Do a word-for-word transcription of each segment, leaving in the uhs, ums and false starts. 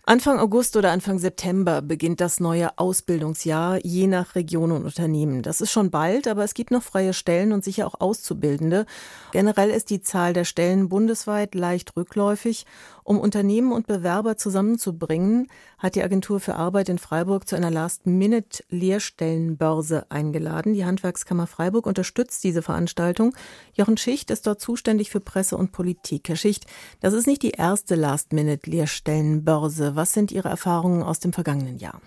Anfang August oder Anfang September beginnt das neue Ausbildungsjahr, je nach Region und Unternehmen. Das ist schon bald, aber es gibt noch freie Stellen und sicher auch Auszubildende. Generell ist die Zahl der Stellen bundesweit leicht rückläufig. Um Unternehmen und Bewerber zusammenzubringen, hat die Agentur für Arbeit in Freiburg zu einer Last-Minute-Lehrstellenbörse eingeladen. Die Handwerkskammer Freiburg unterstützt diese Veranstaltung. Jochen Schicht ist dort zuständig für Presse und Politik. Herr Schicht, das ist nicht die erste Last-Minute-Lehrstellenbörse. Was sind Ihre Erfahrungen aus dem vergangenen Jahr?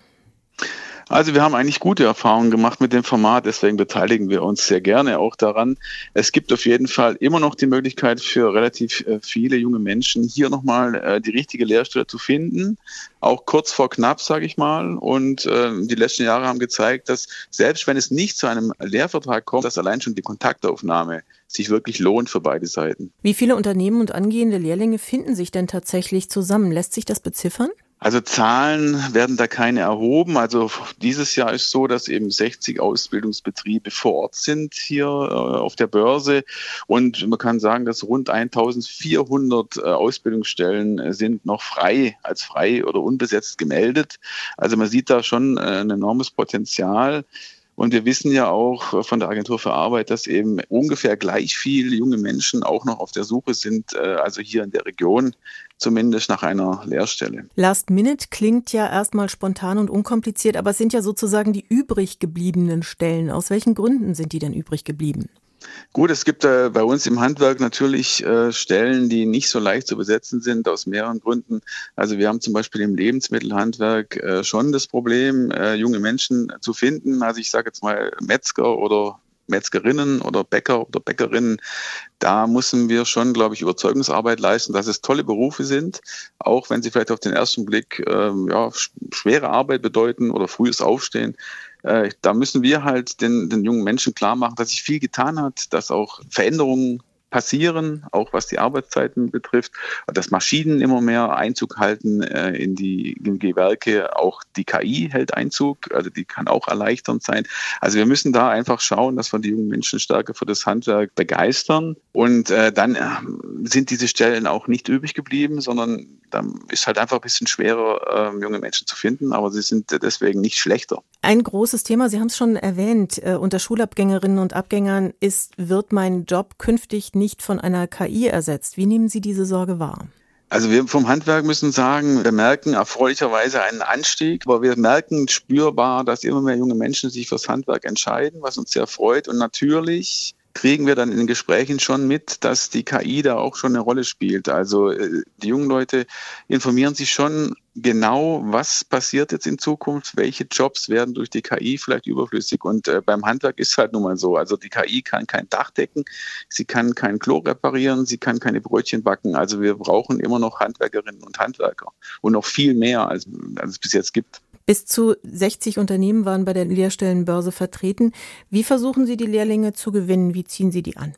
Also wir haben eigentlich gute Erfahrungen gemacht mit dem Format, deswegen beteiligen wir uns sehr gerne auch daran. Es gibt auf jeden Fall immer noch die Möglichkeit für relativ viele junge Menschen, hier nochmal die richtige Lehrstelle zu finden, auch kurz vor knapp, sage ich mal. Und äh, die letzten Jahre haben gezeigt, dass selbst wenn es nicht zu einem Lehrvertrag kommt, dass allein schon die Kontaktaufnahme sich wirklich lohnt für beide Seiten. Wie viele Unternehmen und angehende Lehrlinge finden sich denn tatsächlich zusammen? Lässt sich das beziffern? Also Zahlen werden da keine erhoben. Also dieses Jahr ist so, dass eben sechzig Ausbildungsbetriebe vor Ort sind hier äh, auf der Börse. Und man kann sagen, dass rund eintausendvierhundert äh, Ausbildungsstellen äh, sind noch frei, als frei oder unbesetzt gemeldet. Also man sieht da schon äh, ein enormes Potenzial. Und wir wissen ja auch von der Agentur für Arbeit, dass eben ungefähr gleich viele junge Menschen auch noch auf der Suche sind, also hier in der Region, zumindest nach einer Lehrstelle. Last Minute klingt ja erstmal spontan und unkompliziert, aber es sind ja sozusagen die übrig gebliebenen Stellen. Aus welchen Gründen sind die denn übrig geblieben? Gut, es gibt äh, bei uns im Handwerk natürlich äh, Stellen, die nicht so leicht zu besetzen sind, aus mehreren Gründen. Also wir haben zum Beispiel im Lebensmittelhandwerk äh, schon das Problem, äh, junge Menschen zu finden. Also ich sage jetzt mal Metzger oder Metzgerinnen oder Bäcker oder Bäckerinnen. Da müssen wir schon, glaube ich, Überzeugungsarbeit leisten, dass es tolle Berufe sind, auch wenn sie vielleicht auf den ersten Blick äh, ja, schwere Arbeit bedeuten oder frühes Aufstehen. Äh, da müssen wir halt den, den jungen Menschen klar machen, dass sich viel getan hat, dass auch Veränderungen passieren, auch was die Arbeitszeiten betrifft, dass Maschinen immer mehr Einzug halten äh, in die in die Gewerke, auch die K I hält Einzug, also die kann auch erleichternd sein. Also wir müssen da einfach schauen, dass wir die jungen Menschen stärker für das Handwerk begeistern und äh, dann äh, sind diese Stellen auch nicht übrig geblieben, sondern dann ist halt einfach ein bisschen schwerer, äh, junge Menschen zu finden, aber sie sind deswegen nicht schlechter. Ein großes Thema, Sie haben es schon erwähnt, äh, unter Schulabgängerinnen und Abgängern ist, wird mein Job künftig nicht von einer K I ersetzt. Wie nehmen Sie diese Sorge wahr? Also wir vom Handwerk müssen sagen, wir merken erfreulicherweise einen Anstieg, aber wir merken spürbar, dass immer mehr junge Menschen sich fürs Handwerk entscheiden, was uns sehr freut. Und natürlich kriegen wir dann in den Gesprächen schon mit, dass die K I da auch schon eine Rolle spielt. Also die jungen Leute informieren sich schon genau, was passiert jetzt in Zukunft, welche Jobs werden durch die K I vielleicht überflüssig. Und äh, beim Handwerk ist es halt nun mal so. Also die K I kann kein Dach decken, sie kann kein Klo reparieren, sie kann keine Brötchen backen. Also wir brauchen immer noch Handwerkerinnen und Handwerker und noch viel mehr, als, als es bis jetzt gibt. Bis zu sechzig Unternehmen waren bei der Lehrstellenbörse vertreten. Wie versuchen Sie, die Lehrlinge zu gewinnen? Wie ziehen Sie die an?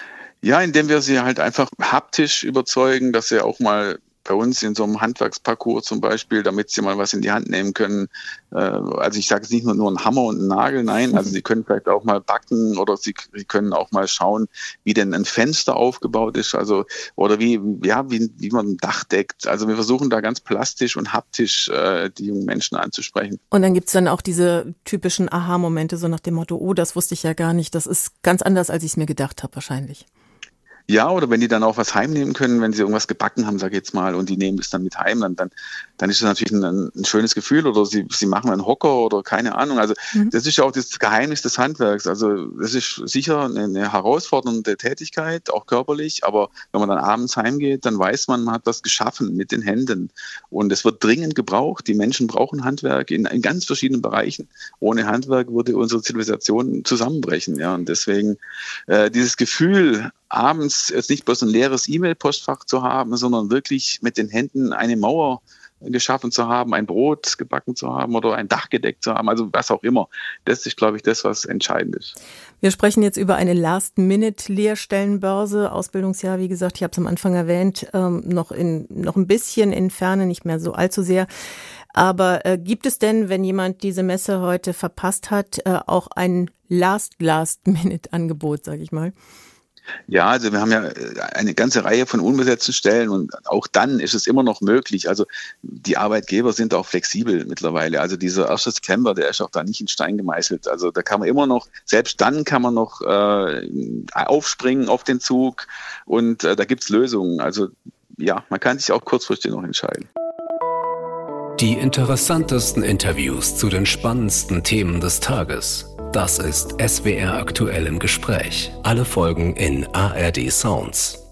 Ja, indem wir sie halt einfach haptisch überzeugen, dass sie auch mal bei uns in so einem Handwerksparcours zum Beispiel, damit sie mal was in die Hand nehmen können. Also ich sage es nicht nur, nur ein Hammer und ein Nagel, nein, also sie können vielleicht auch mal backen oder sie, sie können auch mal schauen, wie denn ein Fenster aufgebaut ist, also oder wie, ja, wie, wie man ein Dach deckt. Also wir versuchen da ganz plastisch und haptisch äh, die jungen Menschen anzusprechen. Und dann gibt's dann auch diese typischen Aha-Momente, so nach dem Motto, oh, das wusste ich ja gar nicht, das ist ganz anders, als ich es mir gedacht habe wahrscheinlich. Ja, oder wenn die dann auch was heimnehmen können, wenn sie irgendwas gebacken haben, sag ich jetzt mal, und die nehmen das dann mit heim, dann, dann, dann ist es natürlich ein, ein schönes Gefühl, oder sie, sie machen einen Hocker oder keine Ahnung. Also mhm. Das ist ja auch das Geheimnis des Handwerks. Also das ist sicher eine, eine herausfordernde Tätigkeit, auch körperlich, aber wenn man dann abends heimgeht, dann weiß man, man hat was geschaffen mit den Händen. Und es wird dringend gebraucht. Die Menschen brauchen Handwerk in, in ganz verschiedenen Bereichen. Ohne Handwerk würde unsere Zivilisation zusammenbrechen. Ja, und deswegen äh, dieses Gefühl, abends jetzt nicht bloß ein leeres E-Mail-Postfach zu haben, sondern wirklich mit den Händen eine Mauer geschaffen zu haben, ein Brot gebacken zu haben oder ein Dach gedeckt zu haben, also was auch immer. Das ist, glaube ich, das, was entscheidend ist. Wir sprechen jetzt über eine Last-Minute-Lehrstellenbörse, Ausbildungsjahr, wie gesagt, ich habe es am Anfang erwähnt, ähm, noch, in, noch ein bisschen in Ferne, nicht mehr so allzu sehr. Aber äh, gibt es denn, wenn jemand diese Messe heute verpasst hat, äh, auch ein Last-Last-Minute-Angebot, sage ich mal? Ja, also wir haben ja eine ganze Reihe von unbesetzten Stellen und auch dann ist es immer noch möglich. Also die Arbeitgeber sind auch flexibel mittlerweile. Also dieser erste September, der ist auch da nicht in Stein gemeißelt. Also da kann man immer noch, selbst dann kann man noch äh, aufspringen auf den Zug und äh, da gibt's Lösungen. Also ja, man kann sich auch kurzfristig noch entscheiden. Die interessantesten Interviews zu den spannendsten Themen des Tages. Das ist S W R aktuell im Gespräch. Alle Folgen in A R D Sounds.